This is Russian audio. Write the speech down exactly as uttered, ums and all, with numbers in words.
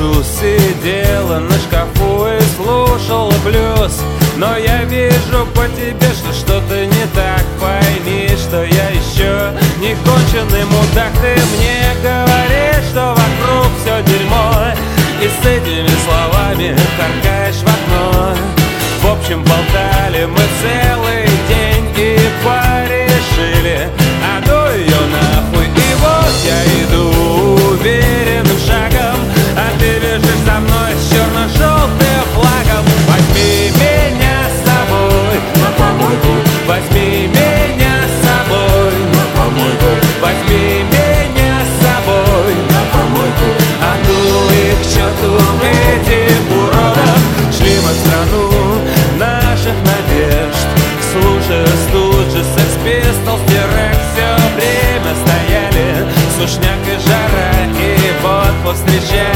вижу, сидела на шкафу и слушала блюз. Но я вижу по тебе, что что-то не так. Пойми, что я еще не конченый мудак. Ты мне говоришь, что вокруг все дерьмо, и с этими словами харкаешь в окно. В общем, болтали мы целый день и порешили, а ну ее нахуй. И вот я иду уверенным шагом, а ты бежишь за мной с черно-желтым флагом. Возьми меня с собой на помойку, возьми меня с собой на помойку, возьми меня с собой на помойку. а ну их к черту, этих уродов. Шли мы в страну наших надежд, слушая тут же Sex Pistols, T-Rex. Все время стояли сушняк и жара, и вот повстречали